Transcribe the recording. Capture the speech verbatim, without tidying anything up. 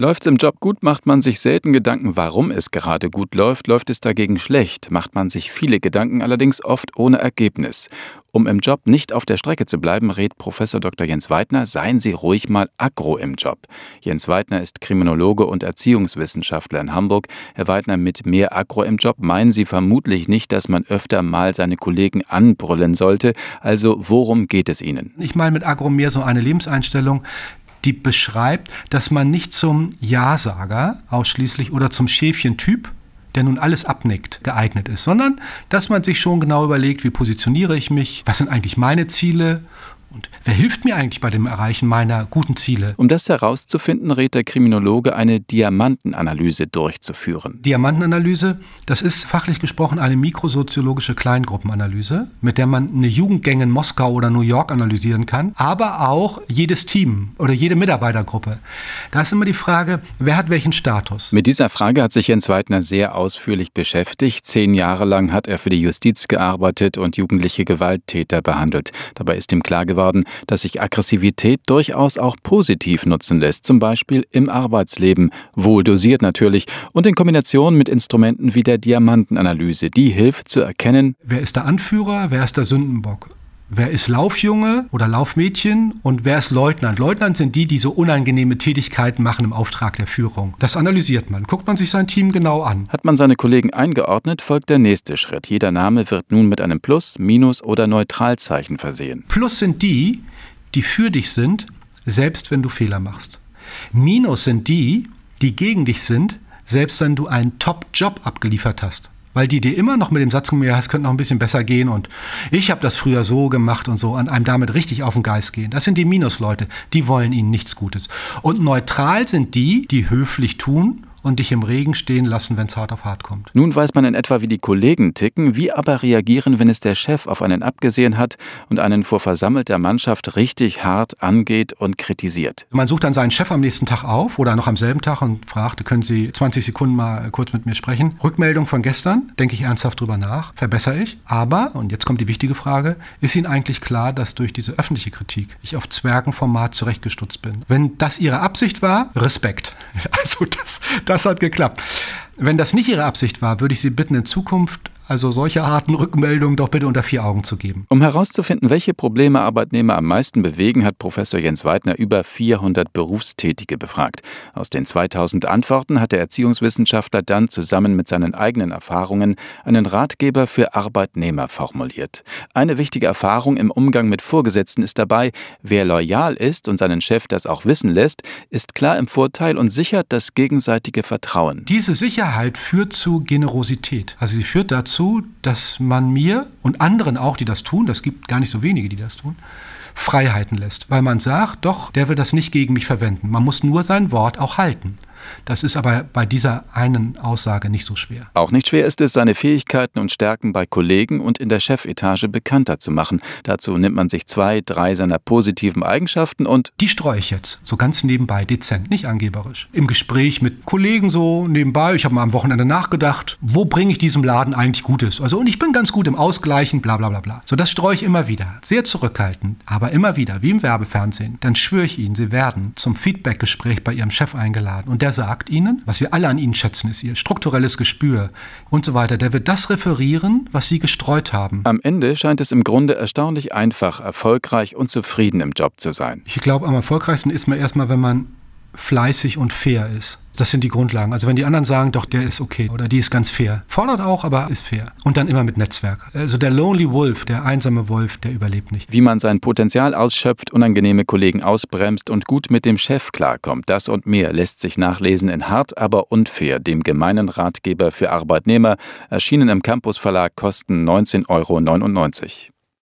Läuft's im Job gut, macht man sich selten Gedanken, warum es gerade gut läuft. Läuft es dagegen schlecht, macht man sich viele Gedanken, allerdings oft ohne Ergebnis. Um im Job nicht auf der Strecke zu bleiben, rät Professor Doktor Jens Weidner, seien Sie ruhig mal aggro im Job. Jens Weidner ist Kriminologe und Erziehungswissenschaftler in Hamburg. Herr Weidner, mit mehr aggro im Job meinen Sie vermutlich nicht, dass man öfter mal seine Kollegen anbrüllen sollte. Also worum geht es Ihnen? Ich meine mit aggro mehr so eine Lebenseinstellung, die beschreibt, dass man nicht zum Ja-Sager ausschließlich oder zum Schäfchen-Typ, der nun alles abnickt, geeignet ist, sondern dass man sich schon genau überlegt, wie positioniere ich mich, was sind eigentlich meine Ziele und wer hilft mir eigentlich bei dem Erreichen meiner guten Ziele. Um das herauszufinden, rät der Kriminologe, eine Diamantenanalyse durchzuführen. Diamantenanalyse, das ist fachlich gesprochen eine mikrosoziologische Kleingruppenanalyse, mit der man eine Jugendgang in Moskau oder New York analysieren kann, aber auch jedes Team oder jede Mitarbeitergruppe. Da ist immer die Frage, wer hat welchen Status? Mit dieser Frage hat sich Jens Weidner sehr ausführlich beschäftigt. Zehn Jahre lang hat er für die Justiz gearbeitet und jugendliche Gewalttäter behandelt. Dabei ist ihm klar geworden, dass sich Aggressivität durchaus auch positiv nutzen lässt, zum Beispiel im Arbeitsleben, wohl dosiert natürlich und in Kombination mit Instrumenten wie der Diamantenanalyse. Die hilft zu erkennen, wer ist der Anführer, wer ist der Sündenbock? Wer ist Laufjunge oder Laufmädchen und wer ist Leutnant? Leutnant sind die, die so unangenehme Tätigkeiten machen im Auftrag der Führung. Das analysiert man, guckt man sich sein Team genau an. Hat man seine Kollegen eingeordnet, folgt der nächste Schritt. Jeder Name wird nun mit einem Plus-, Minus- oder Neutralzeichen versehen. Plus sind die, die für dich sind, selbst wenn du Fehler machst. Minus sind die, die gegen dich sind, selbst wenn du einen Top-Job abgeliefert hast. Weil die dir immer noch mit dem Satz kommen, ja, es könnte noch ein bisschen besser gehen und ich habe das früher so gemacht und so, an einem damit richtig auf den Geist gehen. Das sind die Minusleute, die wollen ihnen nichts Gutes. Und neutral sind die, die höflich tun und dich im Regen stehen lassen, wenn es hart auf hart kommt. Nun weiß man in etwa, wie die Kollegen ticken, wie aber reagieren, wenn es der Chef auf einen abgesehen hat und einen vor versammelter Mannschaft richtig hart angeht und kritisiert. Man sucht dann seinen Chef am nächsten Tag auf oder noch am selben Tag und fragt, können Sie zwanzig Sekunden mal kurz mit mir sprechen? Rückmeldung von gestern, denke ich ernsthaft drüber nach, verbessere ich. Aber, und jetzt kommt die wichtige Frage, ist Ihnen eigentlich klar, dass durch diese öffentliche Kritik ich auf Zwergenformat zurechtgestutzt bin? Wenn das Ihre Absicht war, Respekt. Also das, das hat geklappt. Wenn das nicht Ihre Absicht war, würde ich Sie bitten, in Zukunft also solche harten Rückmeldungen doch bitte unter vier Augen zu geben. Um herauszufinden, welche Probleme Arbeitnehmer am meisten bewegen, hat Professor Jens Weidner über vierhundert Berufstätige befragt. Aus den zweitausend Antworten hat der Erziehungswissenschaftler dann zusammen mit seinen eigenen Erfahrungen einen Ratgeber für Arbeitnehmer formuliert. Eine wichtige Erfahrung im Umgang mit Vorgesetzten ist dabei, wer loyal ist und seinen Chef das auch wissen lässt, ist klar im Vorteil und sichert das gegenseitige Vertrauen. Diese Sicherheit führt zu Generosität. Also sie führt dazu, dass man mir und anderen auch, die das tun, das gibt gar nicht so wenige, die das tun, Freiheiten lässt. Weil man sagt, doch, der will das nicht gegen mich verwenden. Man muss nur sein Wort auch halten. Das ist aber bei dieser einen Aussage nicht so schwer. Auch nicht schwer ist es, seine Fähigkeiten und Stärken bei Kollegen und in der Chefetage bekannter zu machen. Dazu nimmt man sich zwei, drei seiner positiven Eigenschaften und die streue ich jetzt, so ganz nebenbei, dezent, nicht angeberisch. Im Gespräch mit Kollegen so nebenbei, ich habe mal am Wochenende nachgedacht, wo bringe ich diesem Laden eigentlich Gutes? Also und ich bin ganz gut im Ausgleichen, bla bla bla bla. So, das streue ich immer wieder, sehr zurückhaltend, aber immer wieder, wie im Werbefernsehen. Dann schwöre ich Ihnen, Sie werden zum Feedbackgespräch bei Ihrem Chef eingeladen und der sagt Ihnen, was wir alle an Ihnen schätzen, ist Ihr strukturelles Gespür und so weiter. Der wird das referieren, was Sie gestreut haben. Am Ende scheint es im Grunde erstaunlich einfach, erfolgreich und zufrieden im Job zu sein. Ich glaube, am erfolgreichsten ist man erstmal, wenn man fleißig und fair ist. Das sind die Grundlagen. Also wenn die anderen sagen, doch, der ist okay oder die ist ganz fair. Fordert auch, aber ist fair. Und dann immer mit Netzwerk. Also der Lonely Wolf, der einsame Wolf, der überlebt nicht. Wie man sein Potenzial ausschöpft, unangenehme Kollegen ausbremst und gut mit dem Chef klarkommt, das und mehr lässt sich nachlesen in Hart, aber unfair, dem gemeinen Ratgeber für Arbeitnehmer, erschienen im Campus Verlag, kosten neunzehn Euro neunundneunzig.